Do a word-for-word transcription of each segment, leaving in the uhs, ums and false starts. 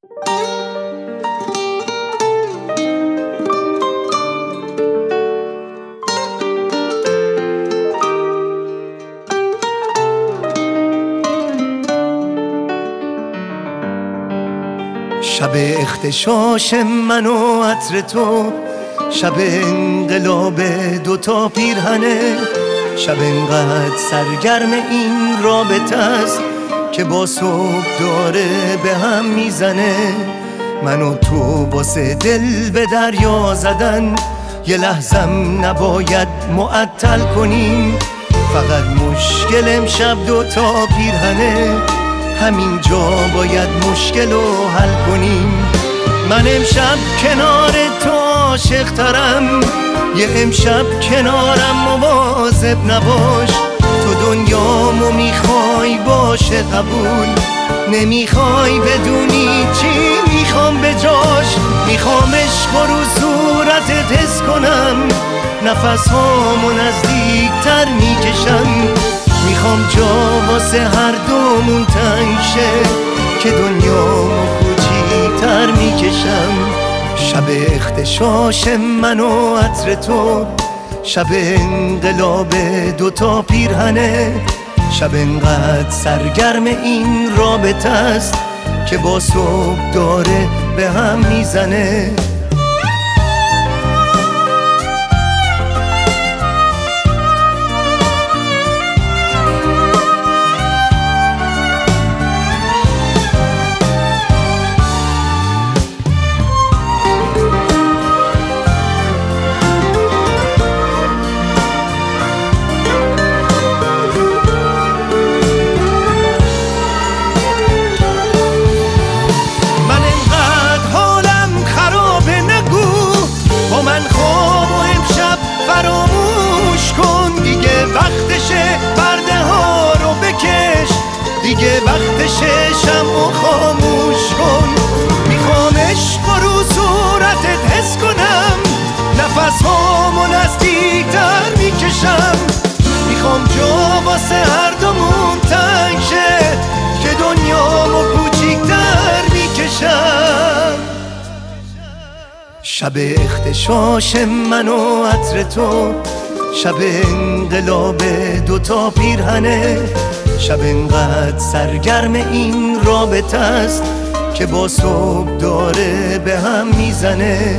شب اختشاش من و عطر تو، شب انقلاب دوتا پیرهنه، شب انقدر سرگرم این رابطه است که با صبح داره به هم میزنه. من و تو واسه دل به دریا زدن یه لحظم نباید معطل کنیم. فقط مشکل امشب دوتا پیرهنه، همین جا باید مشکل رو حل کنیم. من امشب کنار تو عاشق ترم، یه امشب کنارم مواظب نباش. تو دنیامو میخوای باشه قبول، نمیخوای بدونی چی میخوام به جاش. میخوام عشق رو صورتت حس کنم، نفس هامو نزدیک تر میکشم. میخوام جا واسه هر دومون تنگ شه که دنیامو کوچیک‌تر میکشم. شب اختشاش من و عطر تو، شب انقلاب دوتا پیرهنه، شب انقدر سرگرم این رابطه است که با صبح داره به هم میزنه. دیگه وقتشه شمعو خاموش کن. میخوام عشق رو صورتت حس کنم، نفس هامو نزدیک‌تر میکشم. میخوام جا واسه هر دومون تنگ شه که دنیامو کوچیک‌تر میکشم. شب اختشاش من و عطر تو، شب انقلاب دوتا پیرهنه، شب انقدر سرگرم این رابطه است که با صبح داره به هم میزنه.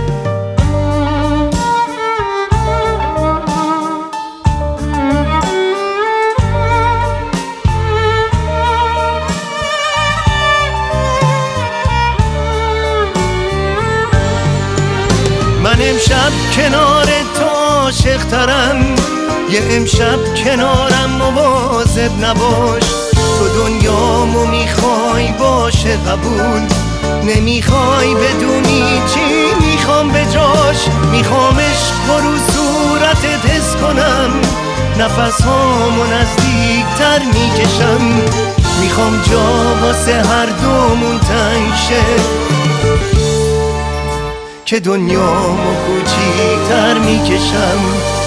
من امشب کنار تو عاشق ترم، یه امشب کنارم مواظب نباش. تو دنیامو میخوای باشه قبول، نمیخوای بدونی چی میخوام به جاش. میخوام عشق رو صورتت حس کنم، نفس هامو نزدیک‌تر میکشم. میخوام جا واسه هر دومون تنگ شه که دنیامو کوچیک‌تر میکشم.